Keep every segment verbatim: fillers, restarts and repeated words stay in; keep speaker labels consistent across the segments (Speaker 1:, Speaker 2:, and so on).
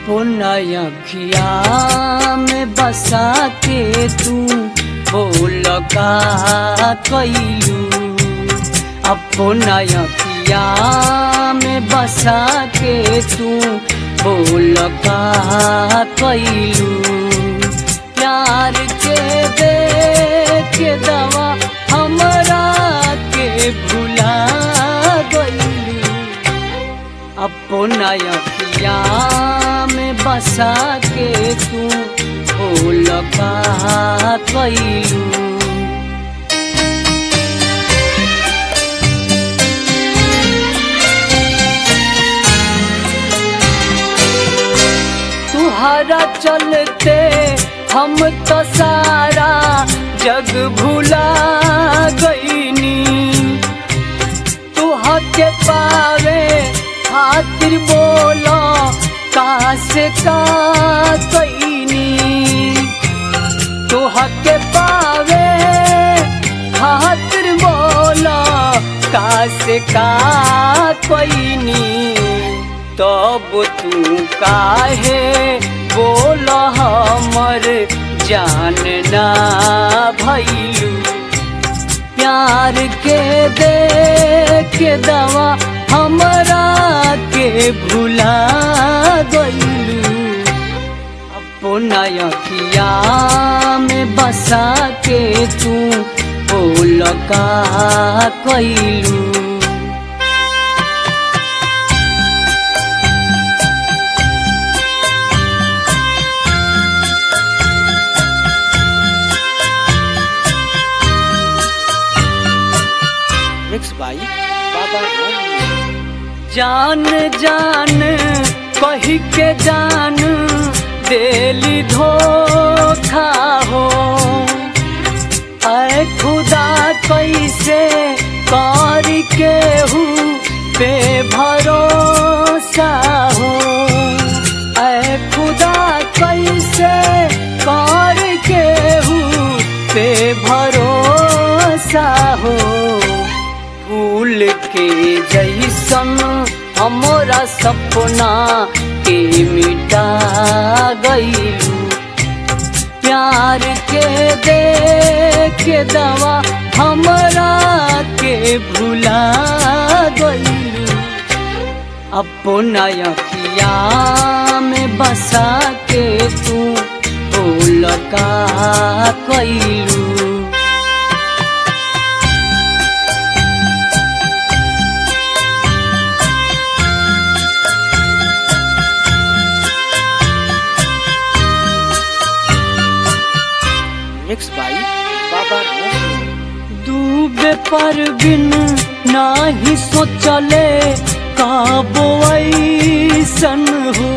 Speaker 1: अपना अखिया में बसा के तू बोल का कैलू। अपना अखिया में बसा के तू बोल का कैलू। प्यार के दे के दवा हमरा के भुला गइलू। अपना अखिया में बसा के तू बोल का कैलू। तुहरा चलते हम तो सारा जग भुला गईनी। तुह के पावे खातिर बोलो का से का कैनी। तुह के पावे खातिर बोलो का से का कैनी। तब तू काहे बोल हमर जान ना भइलू। प्यार के दे के दवा हमरा के भुला गइलू। अपना अखिया में बसा के तू बोल का कैलू।
Speaker 2: बाबा
Speaker 1: जान जान कही के जान देली धोखा हो। ऐ खुदा कैसे कर के हूँ पे भरोसा हो। ऐ खुदा कैसे कर के हूँ पे भरोसा हो। फूल के जैसन हमरा सपना के मिटा गइलू। प्यार के दे के दवा हमरा के भुला गइलू। अपना अखिया में बसा के तू बोल का कैलू।
Speaker 2: बाबा
Speaker 1: डूबे पर बिन नाही सोचले काबो ऐसन हो।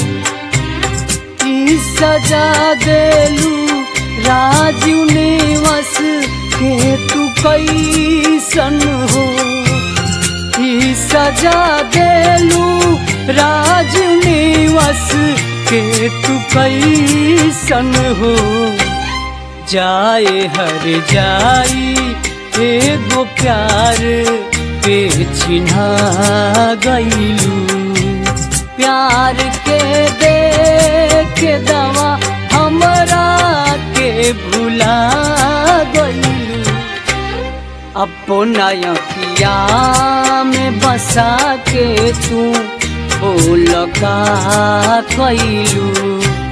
Speaker 1: ई सजा देलू राजू निवास के तू कैसन हो। ई सजा देलू राजू निवास के तू कैसन हो। जाए हर जाई एगो प्यार पे चिन्हा गइलू। प्यार के दे के दवा हमरा के भुला गइलू। अपना अखिया में बसा के तू बोल का कैलू।